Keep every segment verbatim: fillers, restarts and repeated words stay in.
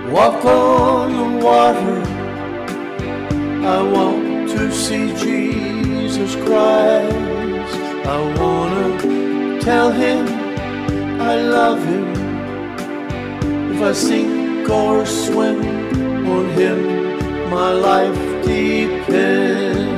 walk on the water. I want to see Jesus Christ. I want to tell him I love him. If I sink or swim on him, my life depends.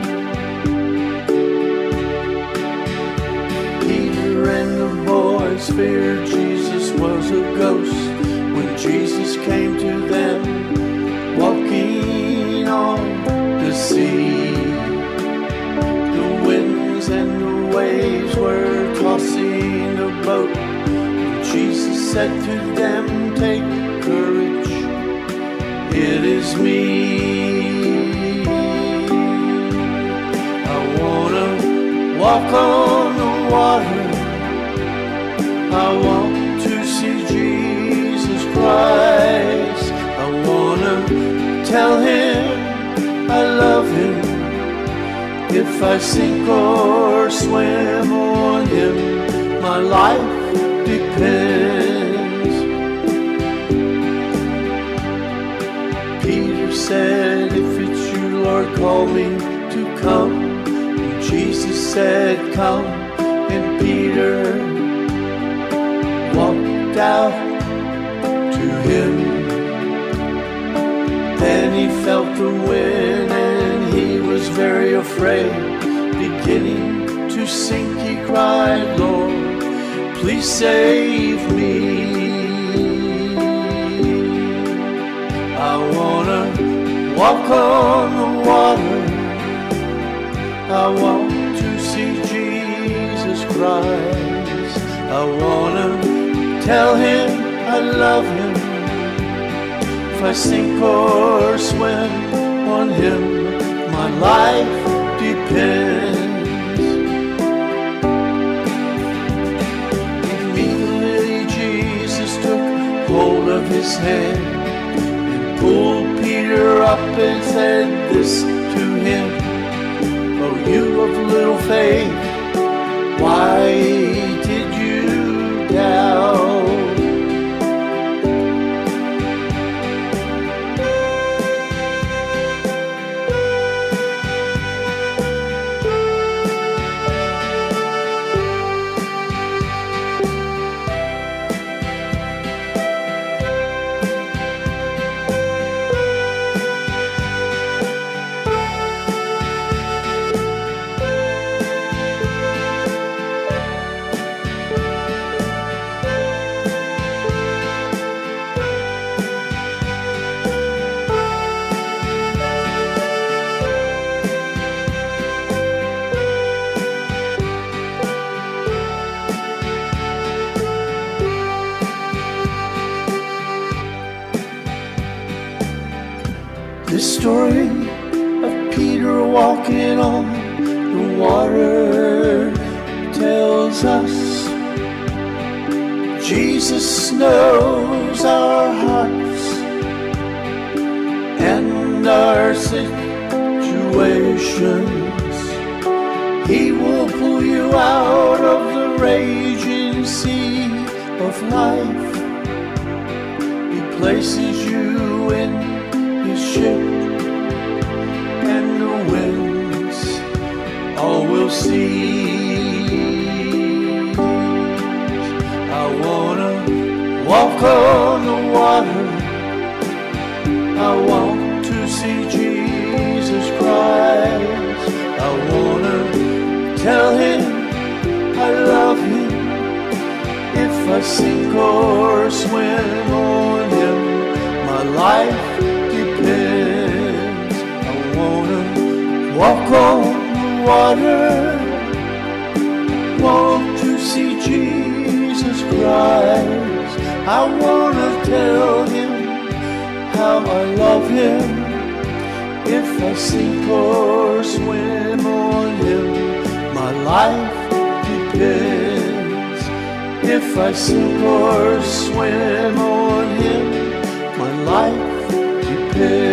Peter and the boys feared Jesus was a ghost when Jesus came to them walking on the sea. The winds and the waves were tossing the boat. Jesus said to them, take courage, it is me. I wanna walk on the water. I want to see Jesus Christ. I wanna tell him I love him. If I sink or swim on him, my life depends. Peter said, if it's you, Lord, call me to come. And Jesus said, come. And Peter walked out to him. Then he felt the wind and he was very afraid. Beginning to sink, he cried, Lord, please save me. I wanna walk on the water. I want to see Jesus Christ. I wanna tell him I love him. If I sink or swim on him, my life depends. Hold of his hand and pulled Peter up and said this to him, oh, you of little faith, why did you doubt? The story of Peter walking on the water tells us Jesus knows our hearts and our situations. He will pull you out of the raging sea of life. He places you in his ship, and the winds all will cease. I wanna walk on the water. I want to see Jesus Christ. I wanna tell him I love him. If I sink or swim on him, my life depends. I wanna walk on the water. Want to see Jesus Christ. I wanna tell him how I love him. If I sink or swim on him, my life depends. If I sink or swim on him, my life depends.